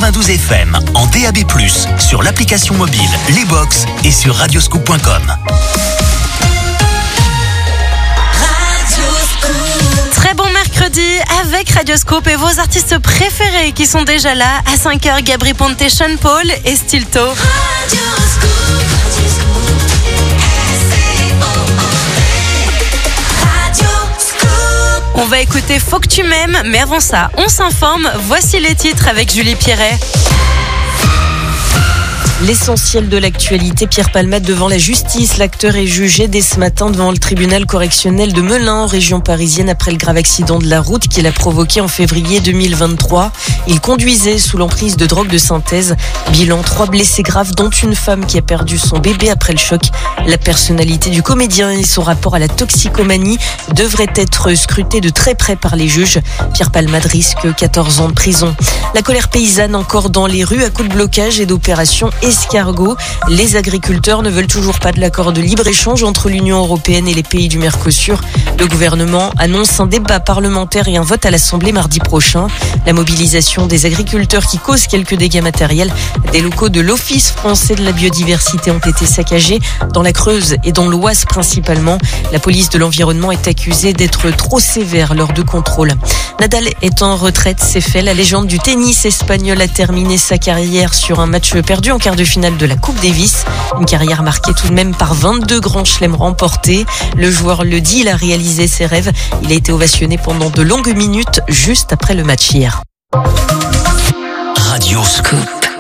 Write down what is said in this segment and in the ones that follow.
92 FM en DAB+, sur l'application mobile, les box et sur radioscoop.com. Très bon mercredi avec Radioscoop et vos artistes préférés qui sont déjà là. À 5h, Gabry Ponte, Sean Paul et Stilto. On va écouter Faut que tu m'aimes, mais avant ça, on s'informe. Voici les titres avec Julie Pierret. L'essentiel de l'actualité, Pierre Palmade devant la justice. L'acteur est jugé dès ce matin devant le tribunal correctionnel de Melun, en région parisienne, après le grave accident de la route qu'il a provoqué en février 2023. Il conduisait sous l'emprise de drogue de synthèse. Bilan, 3 blessés graves, dont une femme qui a perdu son bébé après le choc. La personnalité du comédien et son rapport à la toxicomanie devraient être scrutés de très près par les juges. Pierre Palmade risque 14 ans de prison. La colère paysanne encore dans les rues à coups de blocage et d'opérations escargot. Les agriculteurs ne veulent toujours pas de l'accord de libre-échange entre l'Union européenne et les pays du Mercosur. Le gouvernement annonce un débat parlementaire et un vote à l'Assemblée mardi prochain. La mobilisation des agriculteurs qui cause quelques dégâts matériels. Des locaux de l'Office français de la biodiversité ont été saccagés dans la Creuse et dans l'Oise principalement. La police de l'environnement est accusée d'être trop sévère lors de contrôles. Nadal est en retraite, c'est fait. La légende du tennis espagnol a terminé sa carrière sur un match perdu en quart de finale de la Coupe Davis. Une carrière marquée tout de même par 22 grands chelems remportés. Le joueur le dit, il a réalisé ses rêves. Il a été ovationné pendant de longues minutes juste après le match hier. Radioscoop.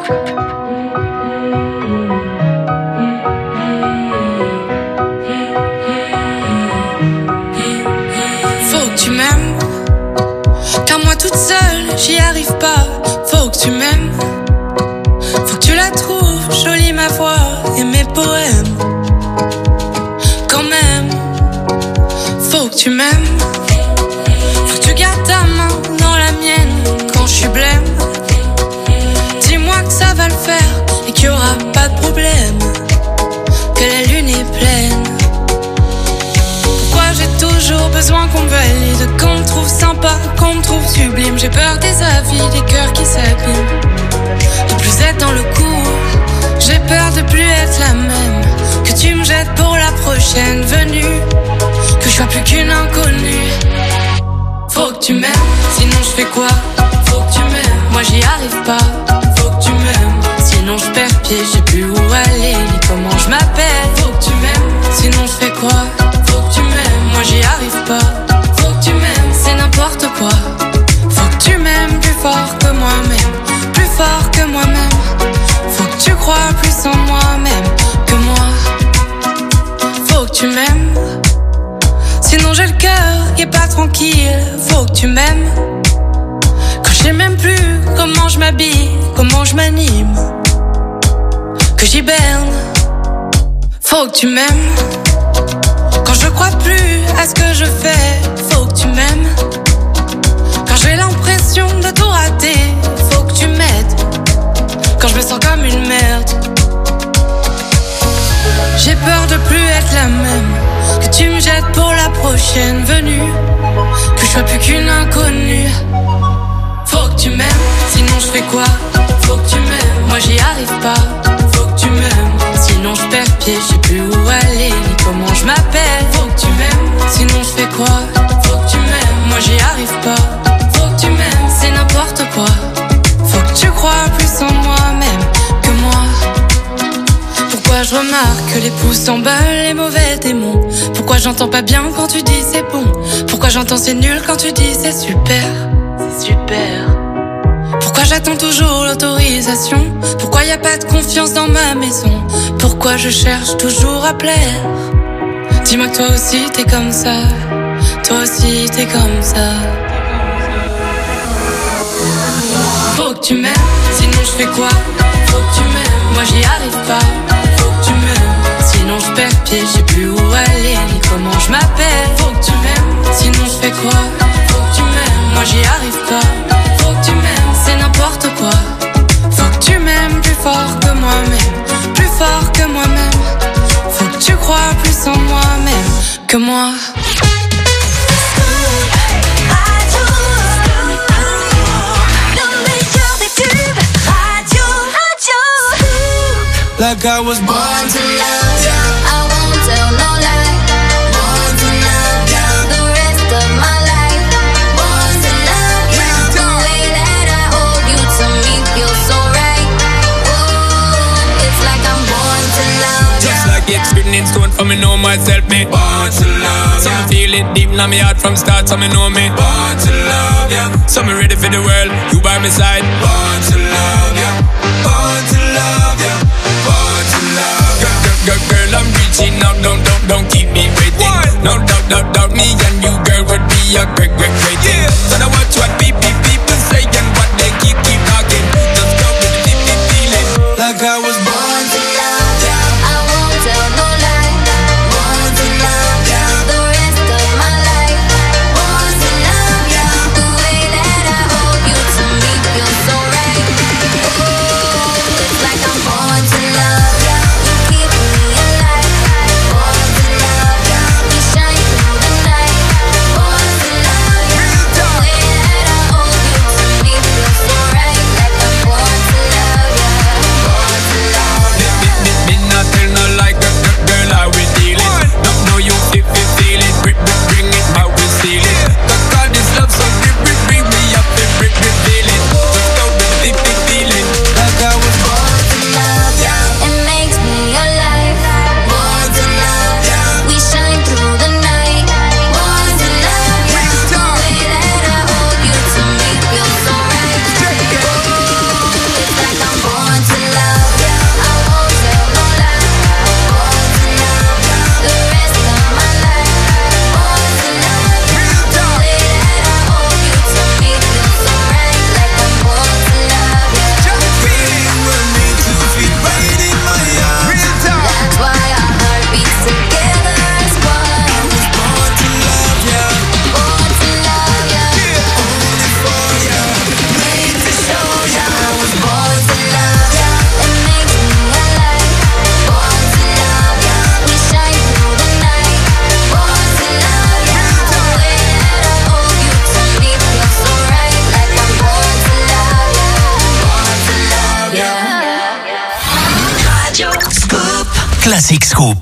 Faut que tu m'aimes, car moi toute seule j'y arrive pas. Faut que tu m'aimes, faut que tu la trouves jolie ma voix et mes poèmes. Quand même, faut que tu m'aimes, faut que tu gardes ta main dans la mienne quand je suis blême. Dis-moi que ça va le faire et qu'il y aura pas de problème, que la lune est pleine. Pourquoi j'ai toujours besoin qu'on me valide, qu'on me trouve sympa, qu'on me trouve sublime. J'ai peur des avis, des cœurs qui s'abîment, de plus être dans le coup. J'ai peur de plus être la même, que tu me jettes pour la prochaine venue, que je sois plus qu'une inconnue. Faut que tu m'aimes, sinon je fais quoi? Faut que tu m'aimes, moi j'y arrive pas. Faut que tu m'aimes, sinon je perds pied, je sais plus où aller, ni comment je m'appelle. Faut que tu m'aimes, sinon je fais quoi? Faut que tu m'aimes, moi j'y arrive pas. Faut que tu m'aimes, c'est n'importe quoi. Faut que tu m'aimes plus fort que moi-même, plus fort que moi-même. Faut que tu crois plus en moi-même que moi. Faut que tu m'aimes, sinon j'ai le cœur qui est pas tranquille. Faut que tu m'aimes, quand je sais même plus comment je m'habille, comment je m'anime, que j'hiberne. Faut que tu m'aimes, quand je crois plus à ce que je fais. Faut que tu m'aimes, quand j'ai l'impression de tout rater. Faut que tu m'aides, quand je me sens comme une merde. J'ai peur de plus être la même, que tu me jettes pour la prochaine venue, que je sois plus qu'une inconnue. Faut que tu m'aimes, sinon je fais quoi? Faut que tu m'aimes, moi j'y arrive pas. Faut que tu m'aimes, sinon je perds pied, je sais plus où aller, ni comment je m'appelle. Faut que tu m'aimes, sinon je fais quoi? Faut que tu m'aimes, moi j'y arrive pas. Faut que tu m'aimes, c'est n'importe quoi. Faut que tu crois plus en moi-même que moi. Pourquoi je remarque que les pouces s'emballent, les mauvais démons? Pourquoi j'entends pas bien quand tu dis c'est bon? Pourquoi j'entends c'est nul quand tu dis c'est super? C'est super. Pourquoi j'attends toujours l'autorisation? Pourquoi y a pas de confiance dans ma maison? Pourquoi je cherche toujours à plaire? Dis-moi que toi aussi t'es comme ça. Toi aussi t'es comme ça. Faut que tu m'aimes, sinon je fais quoi? Faut que tu m'aimes, moi j'y arrive pas. Faut que tu m'aimes, sinon je perds pied, je sais plus où aller, ni comment je m'appelle. Faut que tu m'aimes, sinon je fais quoi? Faut que tu m'aimes, moi j'y arrive pas. Faut que tu m'aimes, c'est n'importe quoi. Faut que tu m'aimes plus fort que moi-même, plus fort que moi-même. Faut que tu crois plus en moi-même que moi. like I was born to love ya. I won't tell no lie. Born to love ya. The rest of my life. Born to love ya. The way that I hold you to me feels so right. Ooh, it's like I'm born to love ya. Just like it's written in stone for me know myself, me born to love ya. So me feel it deep in my heart from start, so me know me born to love ya. So me ready for the world, you by my side. Born to love ya. Born to love ya. Born to love ya. Girl, I'm reaching out, don't keep me waiting. No doubt, me and you, girl, would be a great thing. So now watch what people say and what they keep talking. Just go with the deep feeling, like I was born to love ya. I won't tell no lie. Born to love ya. The rest of my life. Born to love ya. The way that I hold you to me feels so right. Ooh, it's like I'm born to love ya. You keep me alive. Born to love ya. We shine through the night. Born to love ya. The way that I hold you to me feels so right. Like I'm born to love ya. Born to love ya. Me not tell no like girl, how we dealing. No, you feel it, bring it, how we seal it. God, this love so bring me up, bring feel it. Just go with the deep feeling, like I was born to love ya. It makes me alive. Born to love ya. We shine through the night. Born to love ya. The way that I hold you to me feels so right. Ooh, it's like I'm born to love ya. I won't tell no lie. Born to love ya. The rest of my life. Born to love ya. The way that I hold you to me feels so right. Like I'm born to love ya. Feeling we're made to feel right in my arms. That's why our heart beats together as one. I was born to love ya, Born to love ya. only for ya, made to show ya. I was Born to love ya. It makes me alive. Born to love ya. We shine through the night. Born to love ya. The way that I hold you to me feels so right. Like I'm born to love ya. Born to love ya. Radio Scoop. Classic Scoop.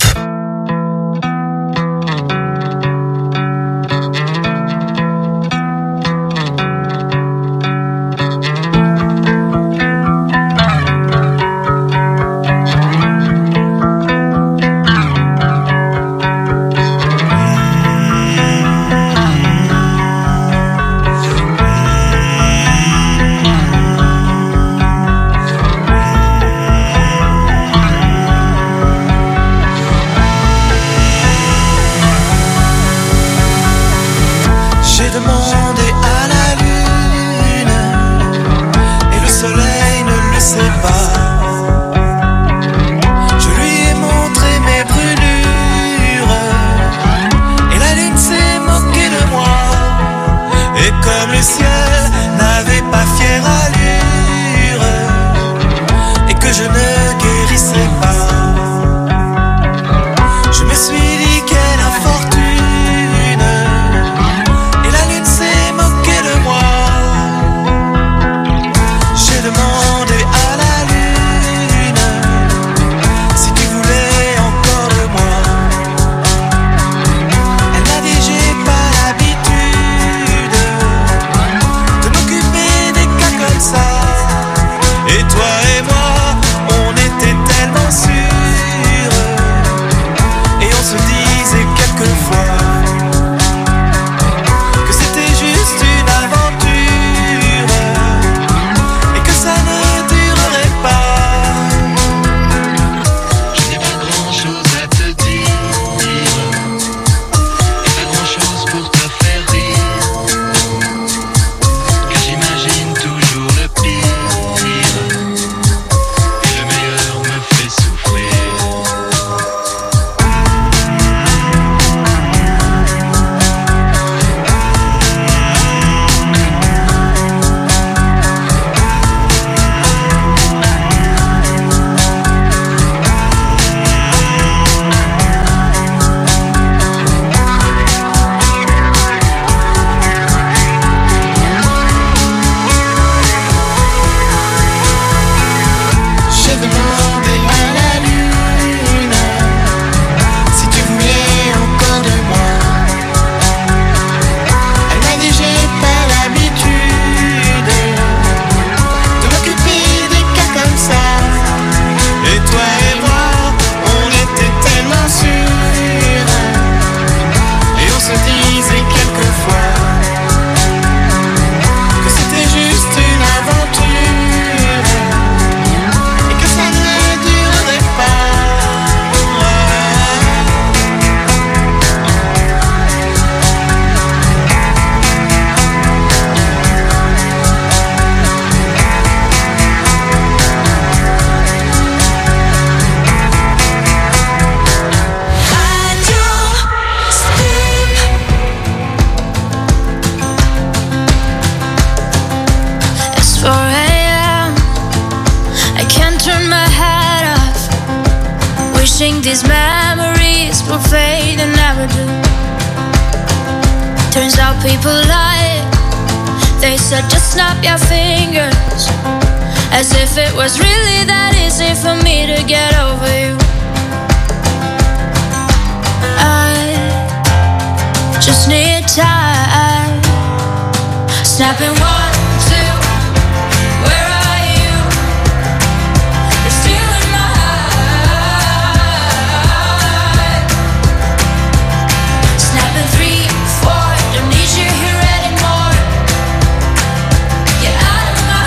Wishing these memories will fade and never do. Turns out people lie. They said just snap your fingers, as if it was really that easy for me to get over you. I just need time. Snapping 1, 2. Where are you? You're still in my heart. Snapping 3, 4. Don't need you here anymore. Get out of my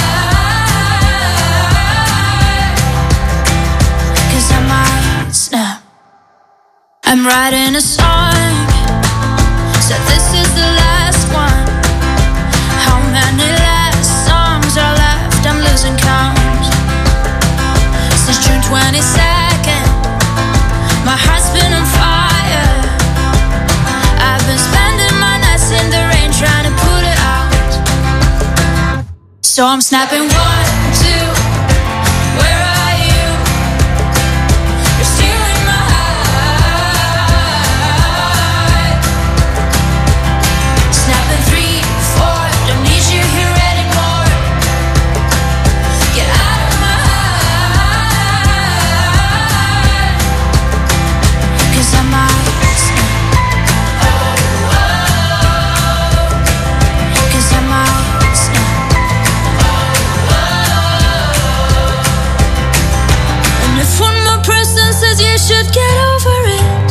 heart. 'Cause I might snap. I'm writing a song. Said this is the last one. How many last songs are left? I'm losing count. Since June 22nd, my heart's been on fire. I've been spending my nights in the rain trying to put it out. So I'm snapping 1, 2. Where are you? You're still in my heart. Snapping 3, 4. Don't need you here anymore. Get out of my heart. 'Cause I might snap. 'Cause I might snap. And if one more person says you should get over it,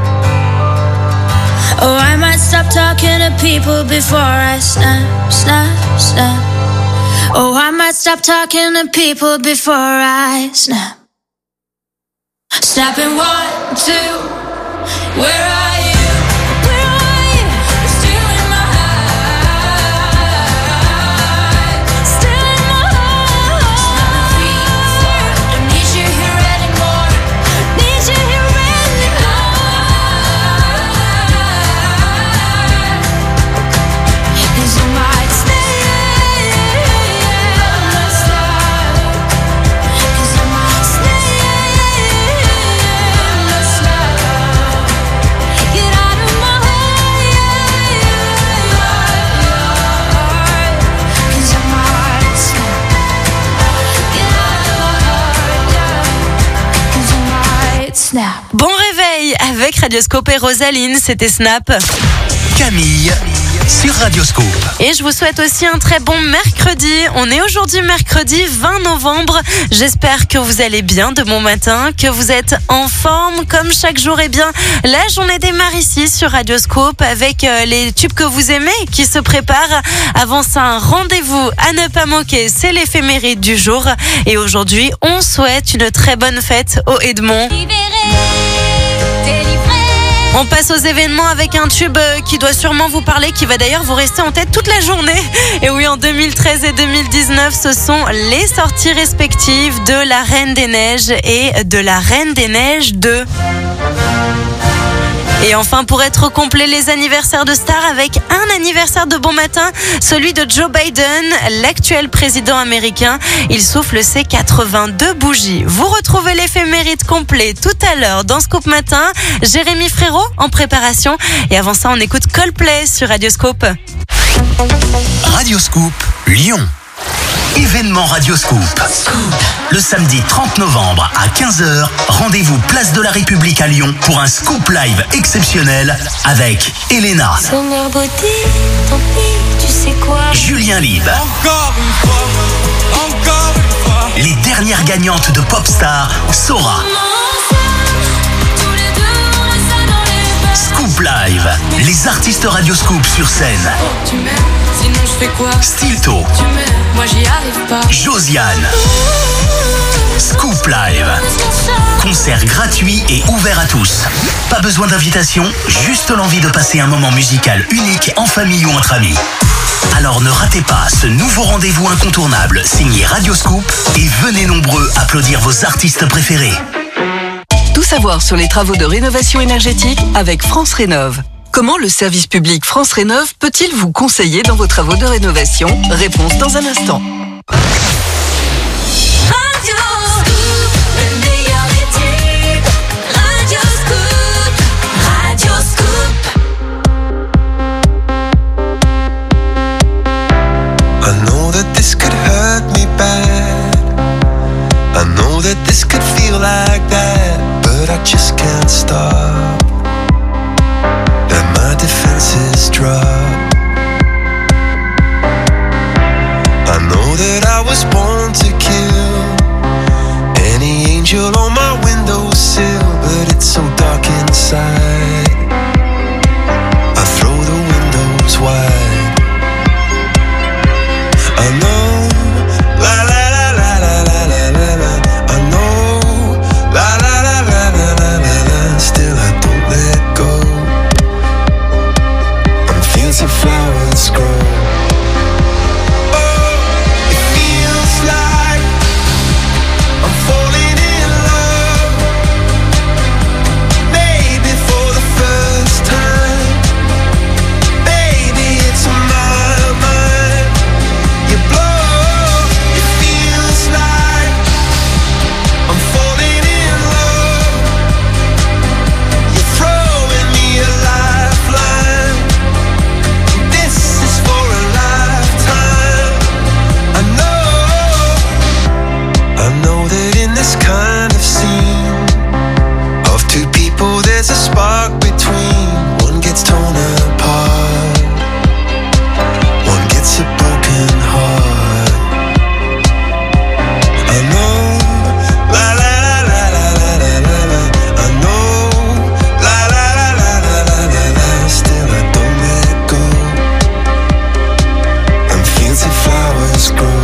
oh, I might stop talking to people before I snap, snap, snap. Oh, I might stop talking to people before I snap. Snapping 1, 2. Where are you? Where are you? You're still in my heart. Still in my heart. Snapping 3, 4. Don't need you here anymore. Need you here anymore. 'Cause I might stay. Let's start. 'Cause I might stay. Let's start. Get out of my heart. 'Cause I might snap. Get out of my heart. 'Cause I might snap. Bon réveil avec Radioscope et Rosaline, c'était Snap. Camille sur Radioscope. Et je vous souhaite aussi un très bon mercredi. On est aujourd'hui mercredi 20 novembre. J'espère que vous allez bien de bon matin, que vous êtes en forme comme chaque jour. Eh bien, la journée démarre ici sur Radioscope avec les tubes que vous aimez qui se préparent. Avant ça, un rendez-vous à ne pas manquer, c'est l'éphéméride du jour. Et aujourd'hui, on souhaite une très bonne fête au Edmond. On passe aux événements avec un tube qui doit sûrement vous parler, qui va d'ailleurs vous rester en tête toute la journée. Et oui, en 2013 et 2019, ce sont les sorties respectives de La Reine des Neiges et de La Reine des Neiges 2. Et enfin, pour être complet, les anniversaires de stars avec un anniversaire de bon matin, celui de Joe Biden, l'actuel président américain. Il souffle ses 82 bougies. Vous retrouvez l'éphéméride complet tout à l'heure dans Scoop Matin. Jérémy Frérot en préparation. Et avant ça, on écoute Coldplay sur Radioscope. Radioscoop Lyon. Événement Radioscoop. Le samedi 30 novembre à 15h, rendez-vous place de la République à Lyon pour un Scoop Live exceptionnel avec Elena, Summer body, tant pis, tu sais quoi? Julien Lieb, Encore une fois. les dernières gagnantes de Popstar, Sora. Tous les deux, on est ça dans les bars. Scoop Live, les artistes Radioscoop sur scène. Tu m'aimes, sinon je fais quoi? Stilto, Tu m'aimes, moi j'y arrive pas. Josiane. Scoop Live, concert gratuit et ouvert à tous. Pas besoin d'invitation, juste l'envie de passer un moment musical unique en famille ou entre amis. Alors ne ratez pas ce nouveau rendez-vous incontournable signé Radioscoop et venez nombreux applaudir vos artistes préférés. Tout savoir sur les travaux de rénovation énergétique avec France Rénov'. Comment le service public France Rénov' peut-il vous conseiller dans vos travaux de rénovation? Réponse dans un instant. Radio Scoop, le meilleur des tubes. know that this could feel like that, but I just can't stop. And my defenses drop. I know that I was born to kill any angel on my windowsill, but it's so dark inside. I throw the windows wide. I know, la la la la la la la la la. I know, la la la la la la la la. Still I don't let go. And fields of flowers grow. There's a spark between. One gets torn apart, one gets a broken heart. I know, la la la la la la la la la. I know, la la la la la la la la. Still I don't let go. And fields of flowers grow.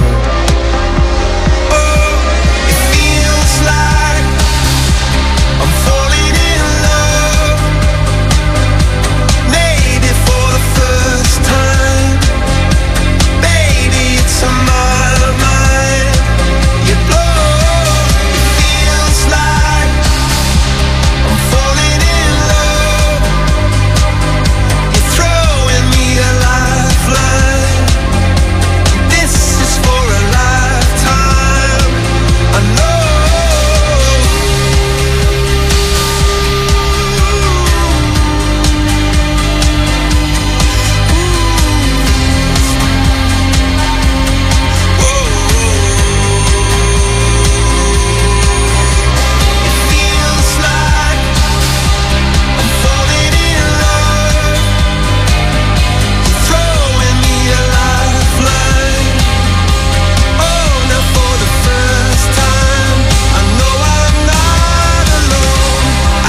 Oh, it feels like I'm falling in love. Maybe for the first time. Baby, it's on my mind. You blow. It feels like I'm falling in love. You're throwing me a lifeline. This is for a lifetime. I know. Feels like I'm falling in love. You're throwing me a lifeline. Oh, now for the first time, I know I'm not alone.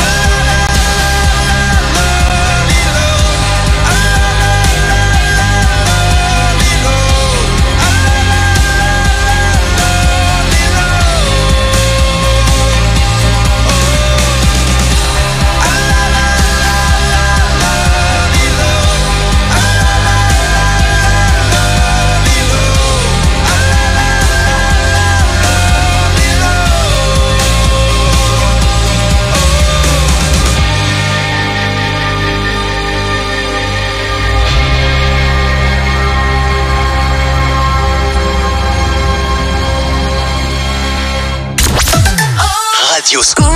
Radio Scoop.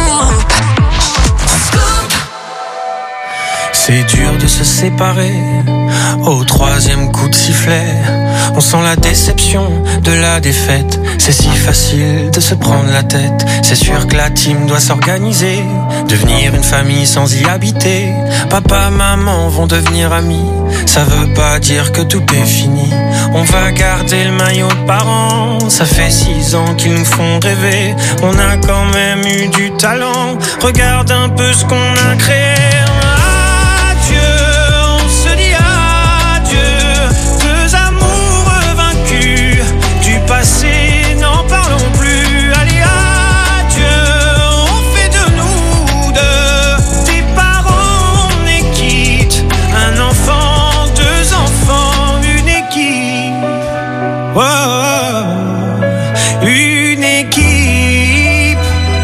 C'est dur de se séparer au troisième coup de sifflet. On sent la déception de la défaite. C'est si facile de se prendre la tête. C'est sûr que la team doit s'organiser, devenir une famille sans y habiter. Papa, maman vont devenir amis. Ça veut pas dire que tout est fini. On va garder le maillot de parents. Ça fait 6 ans qu'ils nous font rêver. On a quand même eu du talent. Regarde un peu ce qu'on a créé. Passé, n'en parlons plus. Allez, adieu, on fait de nous deux des parents, on est quitte. Un enfant, 2 enfants, une équipe. Oh, une équipe.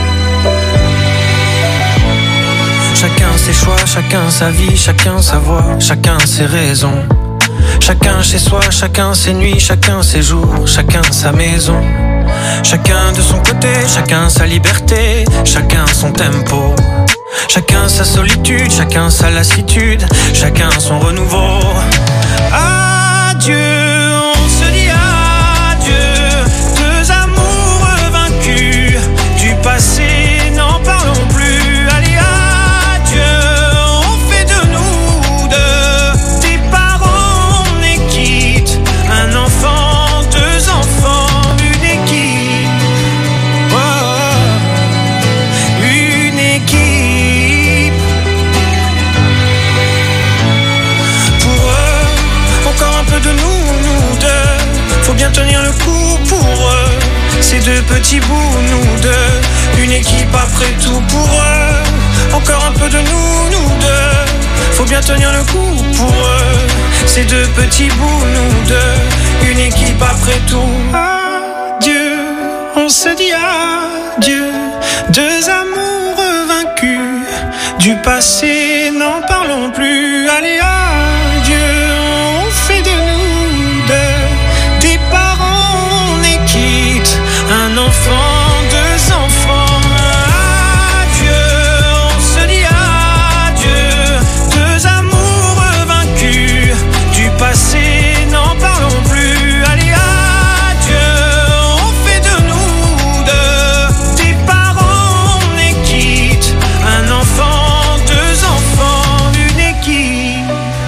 Chacun ses choix, chacun sa vie, chacun sa voix, chacun ses raisons. Chacun chez soi, chacun ses nuits, chacun ses jours, chacun sa maison. Chacun de son côté, chacun sa liberté, chacun son tempo. Chacun sa solitude, chacun sa lassitude, chacun son renouveau. Adieu, on se dit adieu, 2 amours vaincus. petits bouts, nous deux. Une équipe après tout pour eux. Encore un peu de nous deux. Faut bien tenir le coup pour eux. Ces deux petits bouts, nous deux. Une équipe après tout. Adieu, on se dit adieu. Deux amoureux vaincus. Du passé, n'en parlons plus. Allez, adieu, on fait de nous deux. Des parents, on est quitte. Un enfant, deux enfants. Adieu, on se dit adieu. Deux amoureux vaincus. Du passé, n'en parlons plus. Allez, adieu, on fait de nous deux. Des parents, on est quitte. Un enfant, deux enfants, une équipe.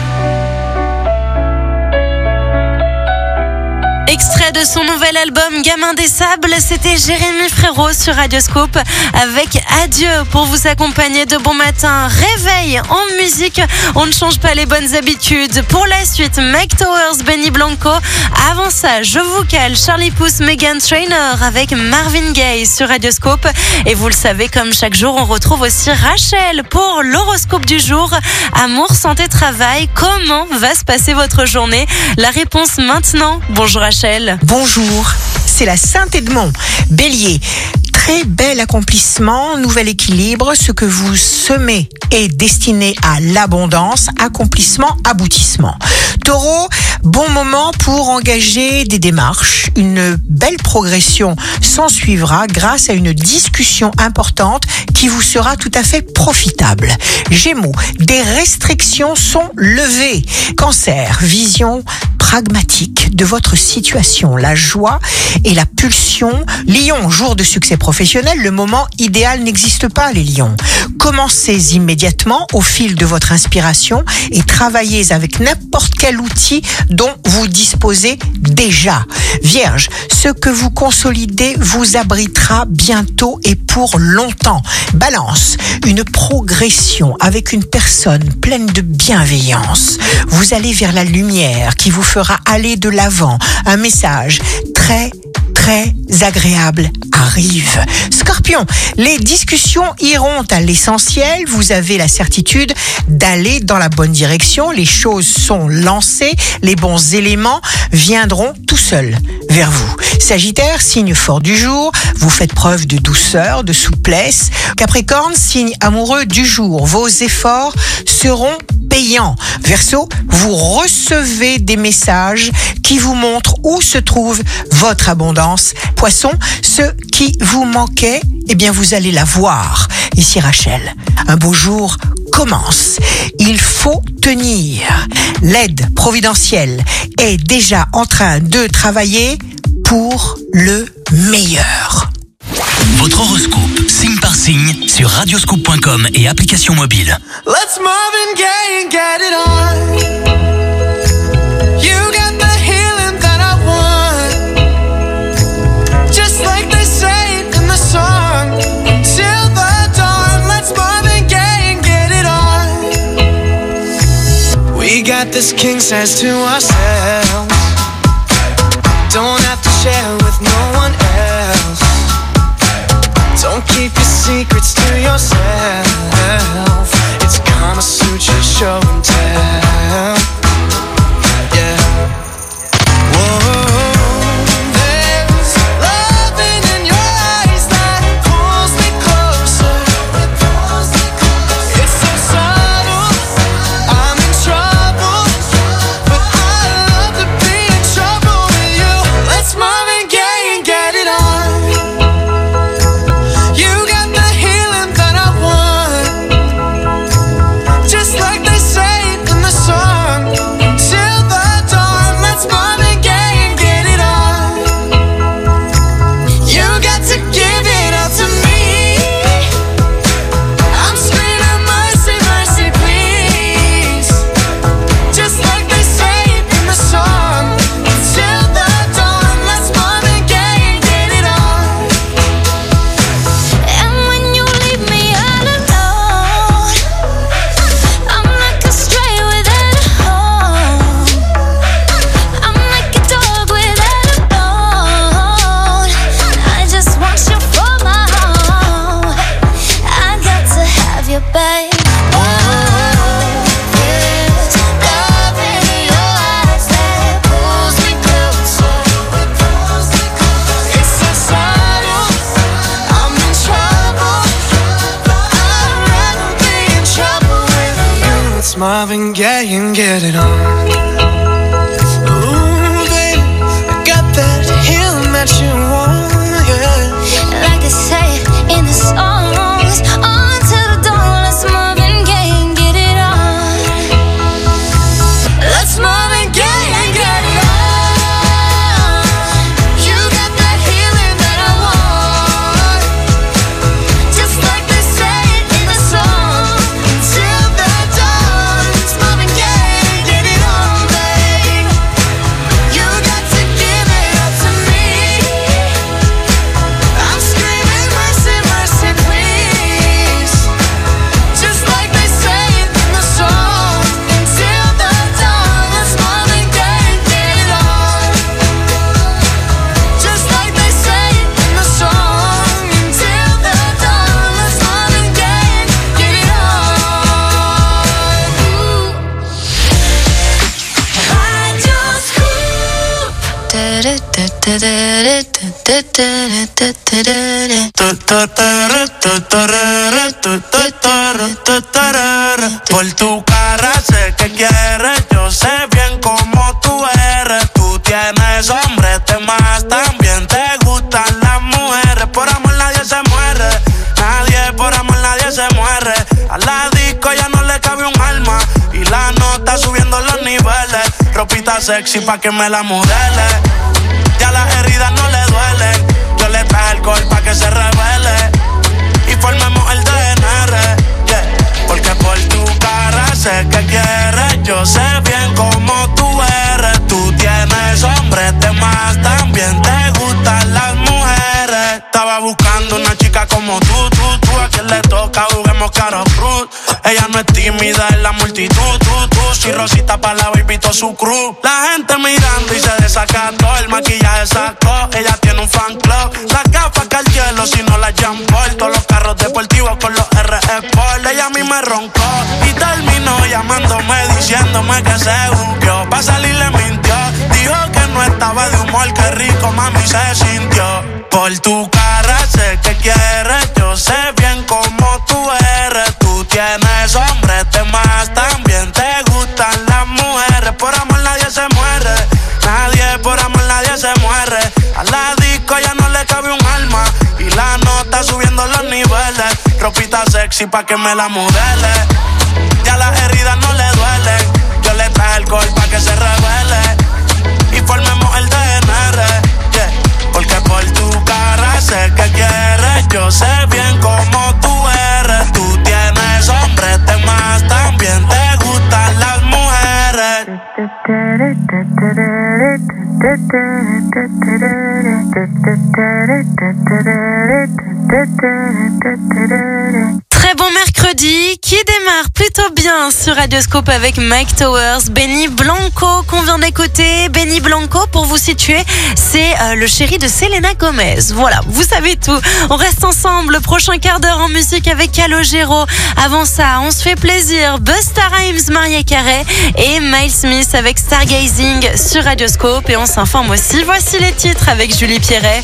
Extrait de son nouvel album Gamin des Sables, c'était Jérémy Frérot sur Radioscope avec Adieu pour vous accompagner de bon matin. Réveil en musique, on ne change pas les bonnes habitudes. Pour la suite, Mike Towers, Benny Blanco. Avant ça, je vous cale Charlie Puth, Meghan Trainor avec Marvin Gaye sur Radioscope. Et vous le savez, comme chaque jour, on retrouve aussi Rachel pour l'horoscope du jour. Amour, santé, travail, comment va se passer votre journée? La réponse maintenant. Bonjour Rachel. Bonjour, c'est la Sainte Edmond. Bélier, très bel accomplissement, nouvel équilibre, ce que vous semez est destiné à l'abondance, accomplissement, aboutissement. Taureau, bon moment pour engager des démarches, une belle progression s'en suivra grâce à une discussion importante qui vous sera tout à fait profitable. Gémeaux, des restrictions sont levées. Cancer, vision pragmatique de votre situation, la joie et la pulsion. Lion, jour de succès professionnel, le moment idéal n'existe pas, les lions. Commencez immédiatement au fil de votre inspiration et travaillez avec n'importe quel outil dont vous disposez déjà. Vierge, ce que vous consolidez vous abritera bientôt et pour longtemps. Balance, une progression avec une personne pleine de bienveillance. Vous allez vers la lumière qui vous fera aller de l'avant. Un message très agréable arrive. Scorpion, les discussions iront à l'essentiel. Vous avez la certitude d'aller dans la bonne direction. Les choses sont lancées. Les bons éléments viendront tout seuls vers vous. Sagittaire, signe fort du jour. Vous faites preuve de douceur, de souplesse. Capricorne, signe amoureux du jour. Vos efforts seront payants. Verseau, vous recevez des messages qui vous montrent où se trouve votre abondance. Poisson, ce qui vous manquait, eh bien vous allez la voir. Ici Rachel, un beau jour commence. Il faut tenir. L'aide providentielle est déjà en train de travailler pour le meilleur. Votre horoscope, signe par signe, sur radioscope.com et application mobile. Let's Marvin Gaye and get it on. You got the healing that I want. Just like they say in the song. Till the dawn, let's Marvin Gaye and get it on. We got this king size to ourselves. Don't have to share with no one else. Don't keep your secrets to yourself. It's Kama Sutra show and tell. Yeah. Whoa. There's loving in your eyes that pulls me closer. It's so subtle. I'm in trouble, but I love to be in trouble with you. Let's Marvin Gaye and get it Let's Marvin Gaye and get it on. Ooh, baby, I got that healing that you want, yeah. Like they say in the songs, on to the dawn. Let's Marvin Gaye and get it on. Let's Marvin Gaye and get it on. You got that healing that I want. Just like they say it in the song. Till the dawn. Let's Marvin Gaye, get it on, babe. You got to give it up to me. I'm screaming mercy, mercy, please. Just like they say it in the song. Until the dawn, let's Marvin Gaye, get it on. Just like they say it in the song. Until the dawn, let's Marvin Gaye, get it on. Radio Scoop. Por tu cara sé que quieres, yo sé bien cómo tú eres. Tú tienes hombres de más, también te gustan las mujeres. Por amor nadie se muere, nadie por amor nadie se muere. A la disco ya no le cabe un alma y la nota subiendo los niveles. Ropita sexy pa' que me la modele. Ya las heridas no le duelen. Yo le traje alcohol pa' que se revele y formemos el DNR, yeah. Porque por tu cara sé que quieres, yo sé bien cómo tú eres. Tú tienes hombres de más, también te gustan las mujeres. Estaba buscando una chica como tú. A quien le toca juguemos caro cruz. Ella no es tímida en la multitud. Si Rosita pa' la baby to su crew. La gente mirando y se desacató. El maquillaje sacó, ella tiene un fan club. Las gafas que al hielo si no las Jean-Paul. Todos los carros deportivos con los RS Sport. Ella a mí me roncó y terminó llamándome diciéndome que se buqueó. Pa' salir le mintió, dijo que no estaba de humor. Qué rico mami se sintió. Por tu cara sé que quieres, yo sé bien cómo tú eres. Tú tienes hombres de más, también te gustan las mujeres. Por amor nadie se muere, nadie por amor nadie se muere. A la disco ya no le cabe un alma y la nota subiendo los niveles. Ropita sexy pa' que me la modele. Ya las heridas no le duelen. Yo le traje alcohol pa' que se revele y formemos el DNR, yeah. Porque por tu cara sé que quieres, yo sé bien cómo tú eres. Tú tienes hombres de más, también te gustan las mujeres. Très bon mercredi qui démarre plutôt bien sur Radioscope avec Mike Towers, Benny Blanco qu'on vient d'écouter. Benny Blanco, pour vous situer, c'est le chéri de Selena Gomez. Voilà, vous savez tout. On reste ensemble, le prochain quart d'heure en musique avec Calogero. Avant ça, on se fait plaisir. Busta Rhymes, Mariah Carey et Miles Smith avec Stargazing sur Radioscope. Et on s'informe aussi. Voici les titres avec Julie Pierret.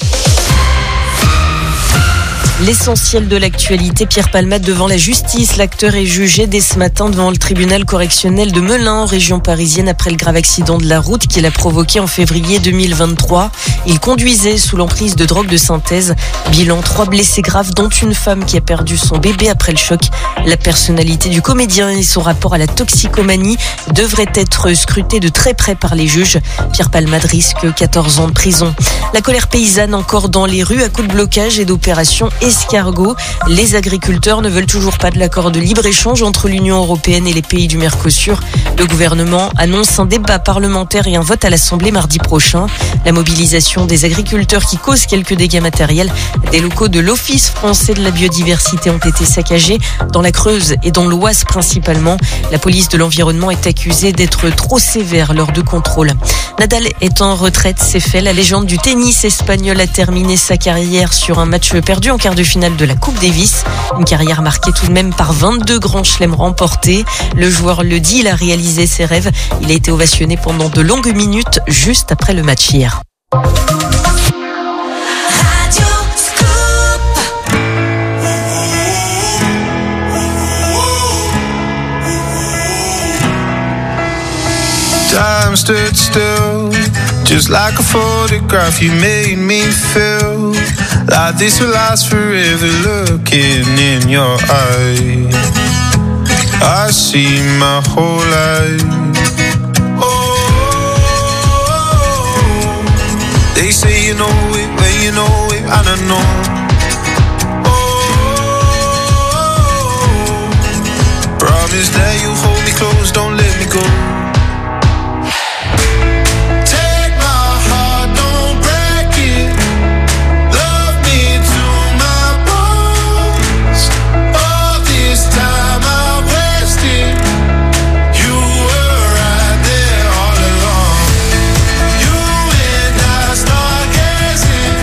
L'essentiel de l'actualité, Pierre Palmade devant la justice. L'acteur est jugé dès ce matin devant le tribunal correctionnel de Melun, en région parisienne, après le grave accident de la route qu'il a provoqué en février 2023. Il conduisait sous l'emprise de drogue de synthèse. Bilan, 3 blessés graves, dont une femme qui a perdu son bébé après le choc. La personnalité du comédien et son rapport à la toxicomanie devraient être scrutés de très près par les juges. Pierre Palmade risque 14 ans de prison. La colère paysanne encore dans les rues à coups de blocage et d'opérations escargot. Les agriculteurs ne veulent toujours pas de l'accord de libre-échange entre l'Union européenne et les pays du Mercosur. Le gouvernement annonce un débat parlementaire et un vote à l'Assemblée mardi prochain. La mobilisation des agriculteurs qui cause quelques dégâts matériels. Des locaux de l'Office français de la biodiversité ont été saccagés dans la Creuse et dans l'Oise principalement. La police de l'environnement est accusée d'être trop sévère lors de contrôles. Nadal est en retraite, c'est fait. La légende du tennis espagnol a terminé sa carrière sur un match perdu en quart de finale de la Coupe Davis. Une carrière marquée tout de même par 22 grands chelems remportés. Le joueur le dit, il a réalisé ses rêves. Il a été ovationné pendant de longues minutes juste après le match hier. stood still, just like a photograph. You made me feel like this will last forever. Looking in your eyes, I see my whole life. They say you know it, when you know it, I don't know. Promise that you hold me close, don't let me go. Take my heart, don't break it. Love me to my bones. All this time I wasted. You were right there all along. You and I start gazing,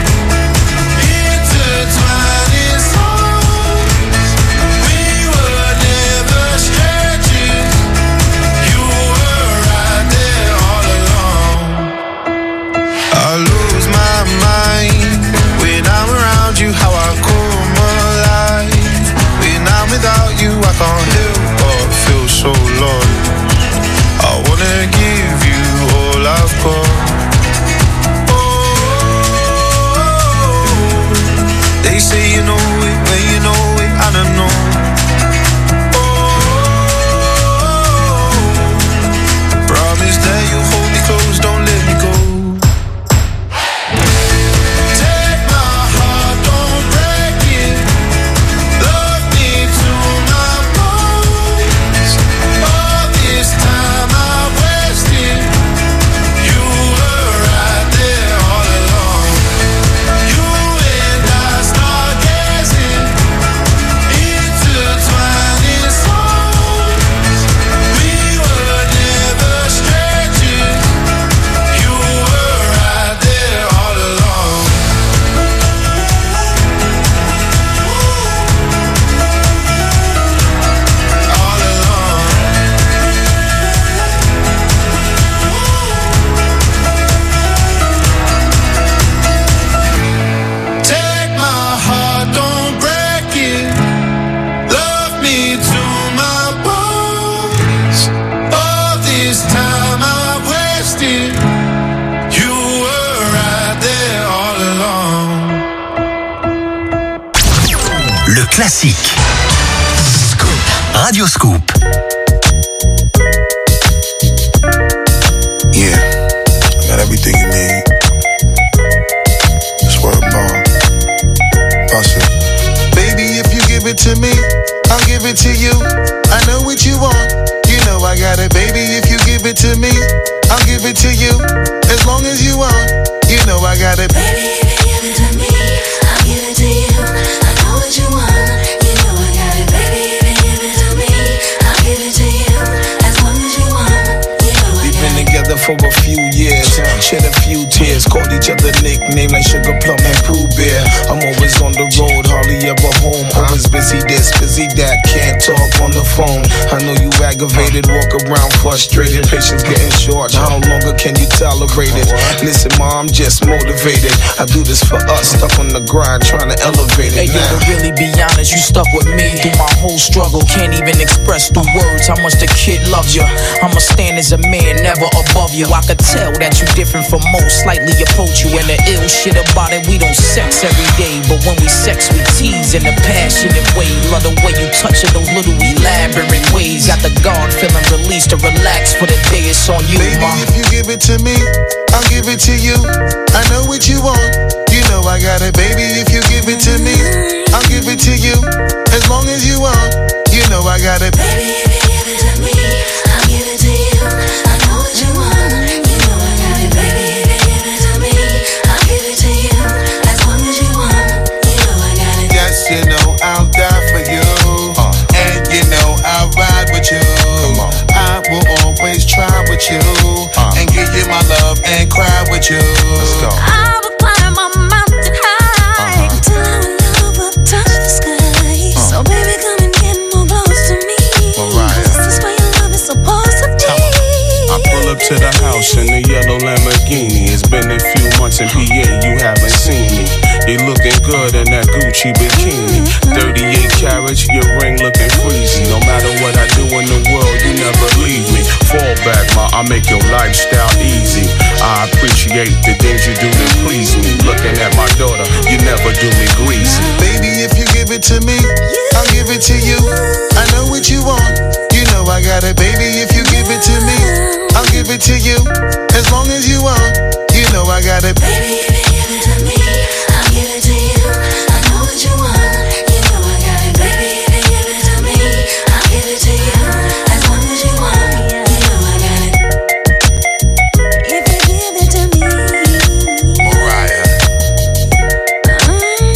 intertwining souls. We were never strangers. You were right there all along. I lose my mind when I'm around you. How I come alive when I'm without you. I can't help but feel so lost. I wanna give you all I've got. They say you know it, when you know it, I don't know. Promise that you hold me close, don't let me go. Take my heart, don't break it. Love me to my bones. All this time I wasted. You were right there all along. You and I start gazing, intertwining souls. We were never strangers. You were right there all along. All along. Take my heart, don't break it. Love me to my bones. All this time I wasted. You were right there all along. Le classique. Scoop. Radio Scoop. Yeah, I got everything you need. Just work hard. Hustle. Baby, if you give it to me, I'll give it to you. I know what you want. You know I got it. Baby, if you give it to me, I'll give it to you. As long as you want. You know I got it. Baby, if you give it to me, I'll give it to you. I know what you want, you know I got it. Baby, if you give it to me, I'll give it to you. As long as you want, you know I We've got been it. together for a few years, shed a few tears, called each other nicknames like Sugar Plum and Pooh Bear. I'm always on the road, hardly ever home. Always busy this, busy that, can't talk on the phone. I know you aggravated, walk around frustrated, patience getting short. How longer can you tolerate it? Listen, ma, I'm just motivated. I do this for us, stuck on the grind, trying to elevate it. Hey, yo, to really be honest, you stuck with me through my whole struggle. Can't even express through words how much the kid loves you. I'ma stand as a man, never above you. I could tell that you different from most, slightly approach you. And the ill shit about it, we don't sex every day, but when we sex, we tease in a passionate way. Love the way you touch it, those little elaborate ways. Got the guard feeling released to relax for the day. It's on you, Baby, ma. if you give it to me, I'll give it to you. I know what you want, you know I got it. Baby, if you give it to me, I'll give it to you. As long as you want, you know I got it. Baby, if you give it to me, I'll give it to you. I know what you want, you know I got it. Baby, if you give it to me, I'll give it to you. As long as you want, you know I got it. Yes, you know I'll die for you, and you know I'll ride with you. I will always try with you, and give you my love and cry with you. Let's go. I will climb a mountain high till our love will touch the sky. So baby, come and get more close to me. This is where your love is supposed to be. I pull up to the house in the yellow Lamborghini. It's been a few months in PA, you haven't seen me. You looking good in that Gucci bikini. 38 carats, your ring looking freezy. No matter what I do in the world, you never leave me. Fall back, ma, I make your lifestyle easy. I appreciate the things you do to please me. Looking at my daughter, you never do me greasy. Baby, if you give it to me, I'll give it to you. I know what you want, you know I got it. Baby, if you give it to me, I'll give it to you. As long as you want, you know I got it. Baby, if you give it to me, I'll give it to you. I know what you want, you know I got it. Baby, if you give it to me, I'll give it to you. As long as you want, you know I got it. If you give it to me, Mariah.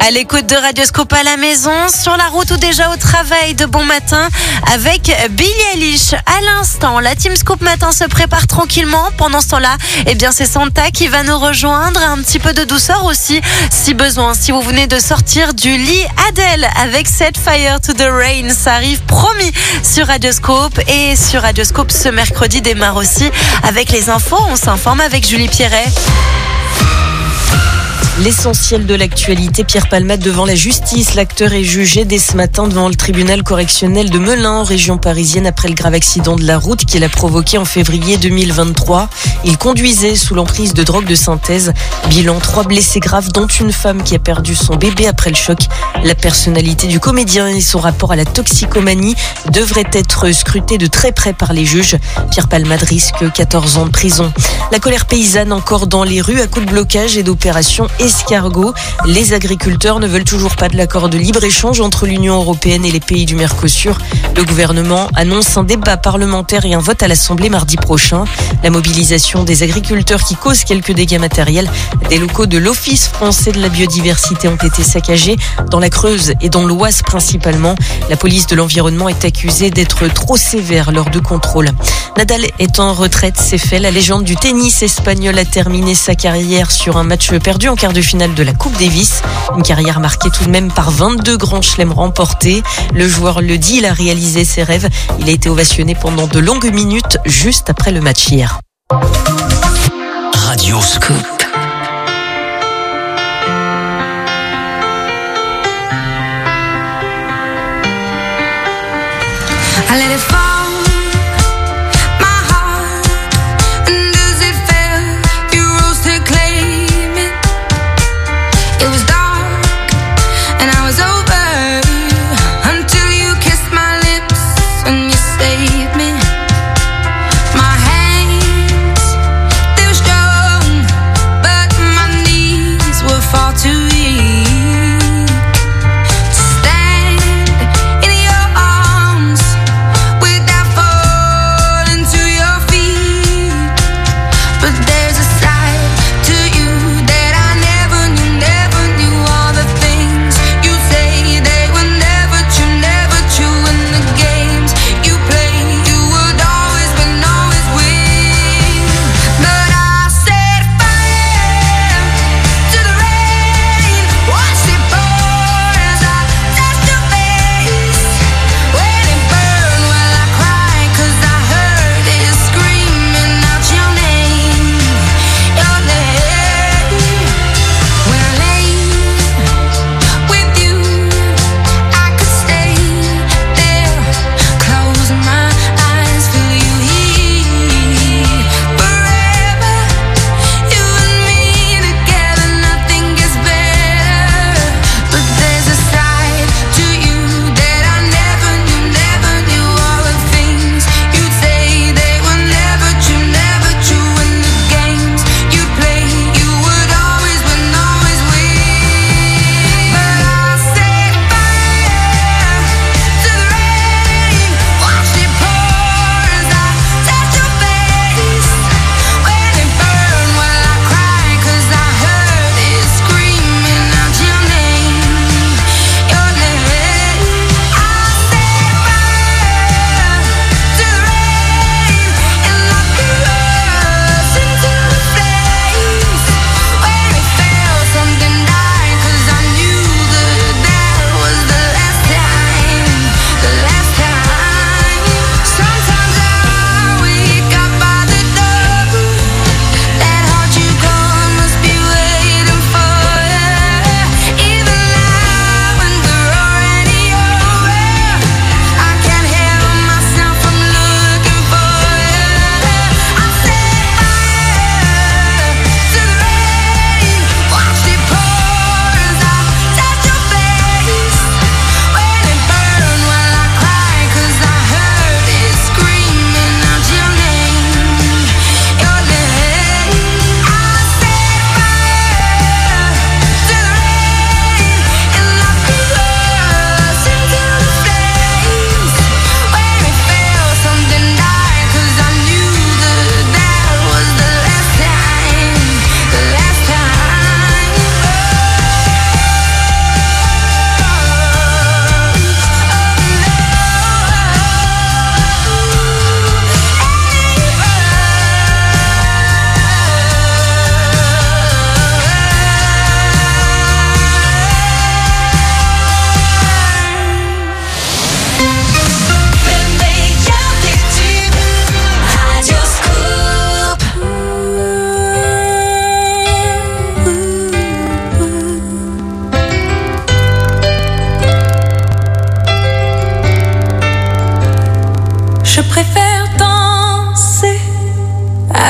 À l'écoute de Radioscope à la maison, sur la route ou déjà au travail de bon matin avec Billie Eilish. À l'instant, la Team Scoop Matin se prépare tranquillement. Pendant ce temps-là, c'est Santa qui va nous rejoindre. Un petit peu de douceur aussi, si besoin. Si vous venez de sortir du lit, Adele avec Set Fire to the Rain. Ça arrive promis sur Radioscope. Et sur Radioscope, ce mercredi démarre aussi avec les infos. On s'informe avec Julie Pierret. L'essentiel de l'actualité, Pierre Palmade devant la justice. L'acteur est jugé dès ce matin devant le tribunal correctionnel de Melun, en région parisienne, après le grave accident de la route qu'il a provoqué en février 2023. Il conduisait sous l'emprise de drogue de synthèse. Bilan, 3 blessés graves, dont une femme qui a perdu son bébé après le choc. La personnalité du comédien et son rapport à la toxicomanie devraient être scrutés de très près par les juges. Pierre Palmade risque 14 ans de prison. La colère paysanne encore dans les rues à coups de blocage et d'opérations escargot. Les agriculteurs ne veulent toujours pas de l'accord de libre-échange entre l'Union européenne et les pays du Mercosur. Le gouvernement annonce un débat parlementaire et un vote à l'Assemblée mardi prochain. La mobilisation des agriculteurs qui cause quelques dégâts matériels. Des locaux de l'Office français de la biodiversité ont été saccagés dans la Creuse et dans l'Oise principalement. La police de l'environnement est accusée d'être trop sévère lors de contrôles. Nadal est en retraite, c'est fait. La légende du tennis espagnol a terminé sa carrière sur un match perdu en quart de finale de la Coupe Davis. Une carrière marquée tout de même par 22 grands chelems remportés. Le joueur le dit, il a réalisé ses rêves. Il a été ovationné pendant de longues minutes juste après le match hier. Radioscope. I let it fall.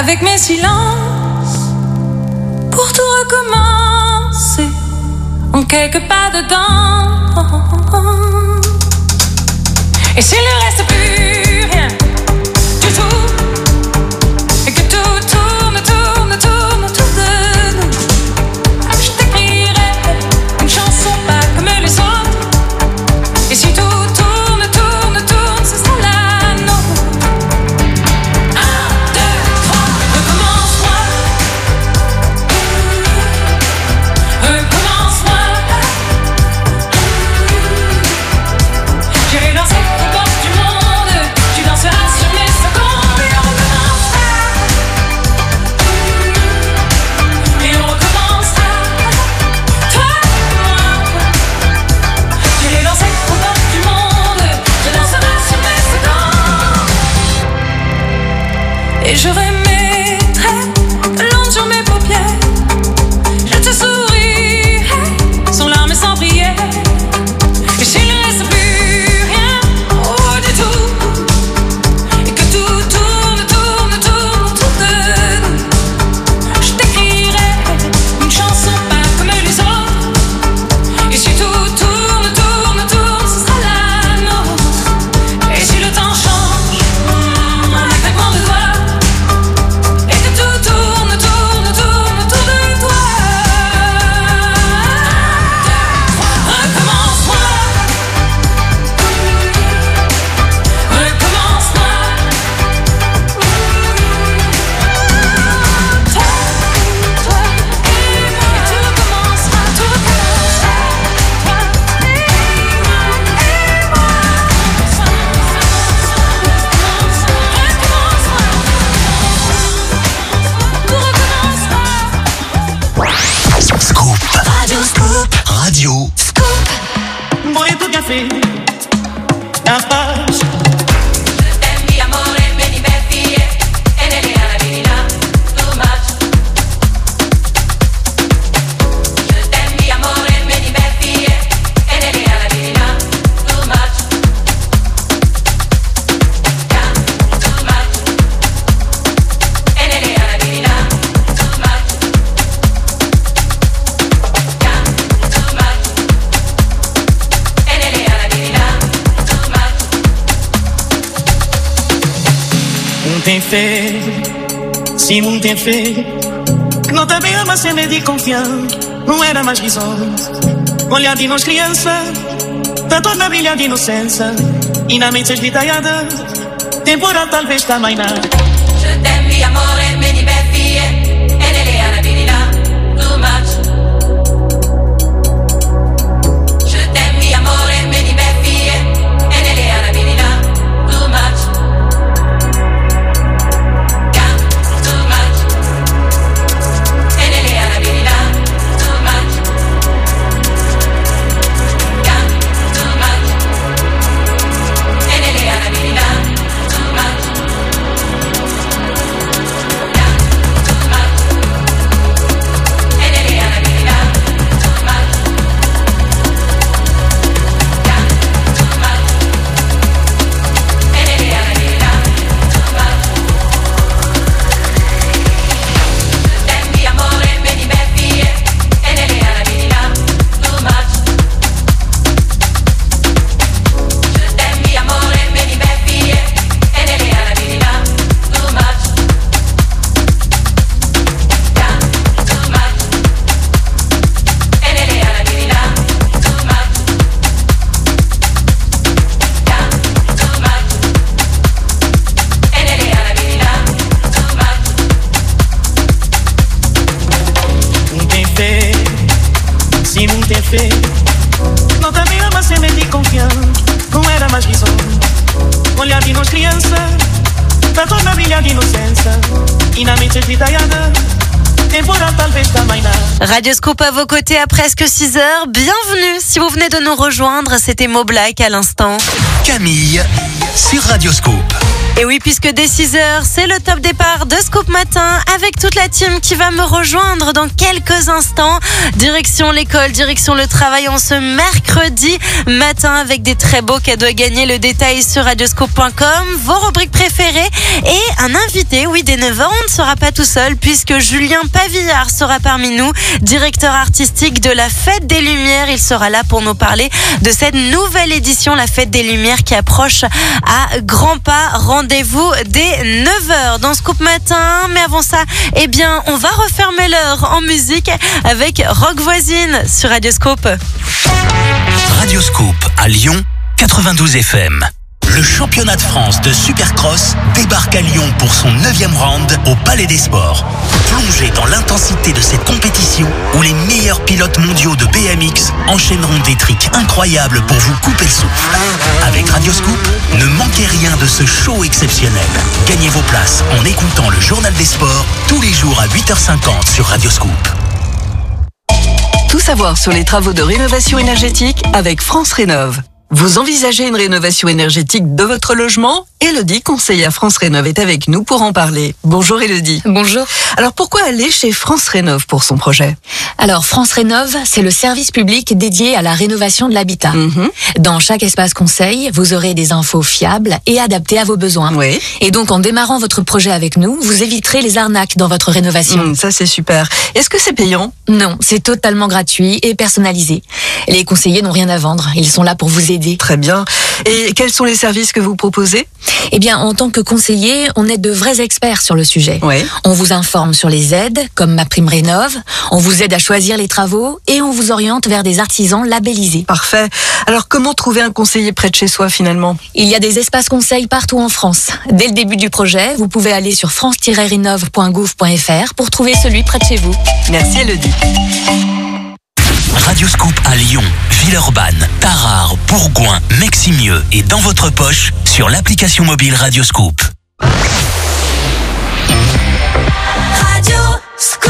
avec mes silences, pour tout recommencer, en quelques pas dedans. Et s'il ne reste plus rien du tout, et que tout tourne autour de nous, je t'écrirai une chanson pas comme les autres. Et si tout tourne, ce sera la nôtre. 1, 2, 3, recommence-moi. Recommence-moi. J'irai danser aux portes du monde. Tu danseras sur mes secondes. Et on recommencera. Et on recommencera. Toi et moi. J'irai danser aux portes du monde. Tu danseras sur mes secondes. Et je remettrai de l'ombre sur mes paupières. Je te sourirai sans larmes et sans prière. Et s'il ne reste plus rien du tout, et que tout tourne autour de nous, je t'écrirai une chanson pas comme les autres. Et si tout tourne, ce sera la nôtre. Et si le temps change, un claquement de doigts, et que tout tourne autour de toi. Recommence-moi. Recommence-moi. Toi et moi. Et tout recommencera. Toi et moi. Scoop. Radio Scoop. Voy tu café, capaz. Mi amore, meni beffie, e nelle arabina, too much. Je t'aime, mi amore, meni beffie, e nelle arabina, too much. Yeah, too much. E nelle arabina, too much. Yeah, too much. E nelle arabina, too much. Muito feio, sim, muito feio. Não também ama ser meio de confiança. Não era mais visões. Olhar de nós criança, tá toda brilha de inocência. E na mente esvitalhada, temporal talvez também não. Je t'aime, mi amore, meni beffie, e nelle arabina, too much. Je t'aime, mi amore, meni beffie, e nelle arabina, too much. Yeah, too much. E nelle arabina, too much. Yeah, too much. E nelle arabina, too much. Não também ama ser meio de confiança. Não era mais visão. Olhar de nós criança, tá toda brilha de inocência. E na mente esvitalhada, temporal talvez também não. Radio Scoop à vos côtés à presque 6h. Bienvenue si vous venez de nous rejoindre. C'était Mo Black à l'instant. Camille sur Radio Scoop. Et oui, puisque dès 6h, c'est le top départ de Scoop Matin avec toute la team qui va me rejoindre dans quelques instants. Direction l'école, direction le travail en ce mercredi matin avec des très beaux cadeaux à gagner. Le détail sur radioscoop.com, vos rubriques préférées et un invité. Oui, dès 9h, on ne sera pas tout seul puisque Julien Pavillard sera parmi nous, directeur artistique de la Fête des Lumières. Il sera là pour nous parler de cette nouvelle édition, la Fête des Lumières qui approche à grands pas. Rendez-vous dès 9h dans Scoop Matin. Mais avant ça, eh bien, on va refermer l'heure en musique avec Rock Voisine sur Radioscoop. Radioscoop à Lyon, 92 FM. Le championnat de France de Supercross débarque à Lyon pour son 9e round au Palais des Sports. Plongez dans l'intensité de cette compétition où les meilleurs pilotes mondiaux de BMX enchaîneront des tricks incroyables pour vous couper le souffle. Avec Radioscoop, ne manquez rien de ce show exceptionnel. Gagnez vos places en écoutant le journal des sports tous les jours à 8h50 sur Radioscoop. Tout savoir sur les travaux de rénovation énergétique avec France Rénov'. Vous envisagez une rénovation énergétique de votre logement? Élodie, conseillère France Rénov', est avec nous pour en parler. Bonjour Élodie. Bonjour. Alors pourquoi aller chez France Rénov' pour son projet? Alors France Rénov', c'est le service public dédié à la rénovation de l'habitat. Dans chaque espace conseil, vous aurez des infos fiables et adaptées à vos besoins. Oui. Et donc en démarrant votre projet avec nous, vous éviterez les arnaques dans votre rénovation. Ça c'est super. Est-ce que c'est payant? Non, c'est totalement gratuit et personnalisé. Les conseillers n'ont rien à vendre, ils sont là pour vous aider. Très bien. Et quels sont les services que vous proposez? Eh bien, en tant que conseiller, on est de vrais experts sur le sujet. Oui. On vous informe sur les aides, comme MaPrimeRénov', on vous aide à choisir les travaux et on vous oriente vers des artisans labellisés. Parfait. Alors, comment trouver un conseiller près de chez soi, finalement? Il y a des espaces conseils partout en France. Dès le début du projet, vous pouvez aller sur france-rénov.gouv.fr pour trouver celui près de chez vous. Merci, Élodie. Radioscoop à Lyon, Villeurbanne, Tarare, Bourgoin, Meximieux et dans votre poche sur l'application mobile Radioscoop. Radioscoop.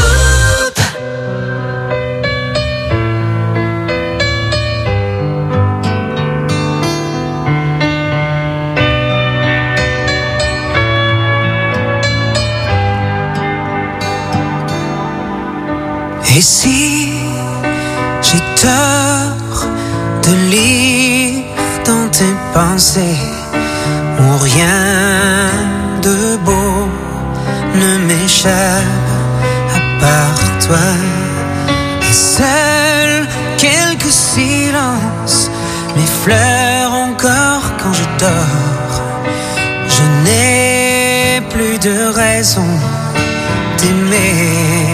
Et si j'ai tort de lire dans tes pensées où rien de beau ne m'échappe à part toi et seuls quelques silences m'effleurent encore quand je dors. Je n'ai plus de raison d'aimer.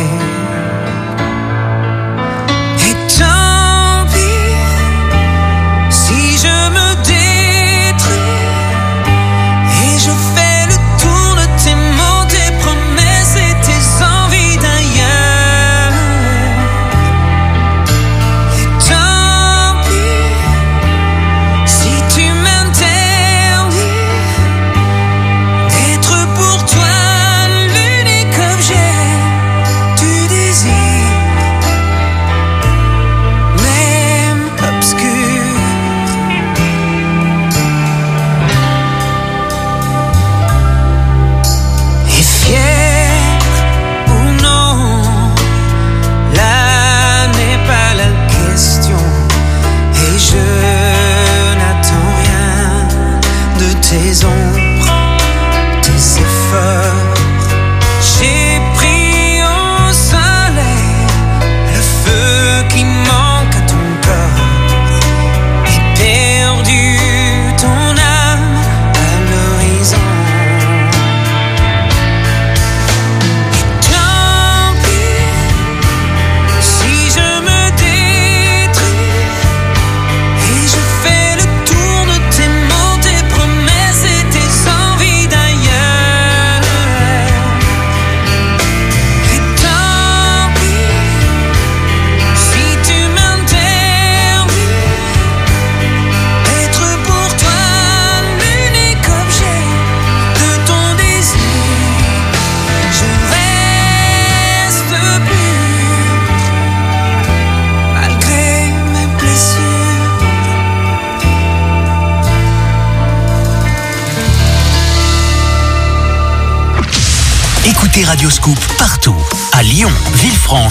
les radioscoops partout. À Lyon, Villefranche,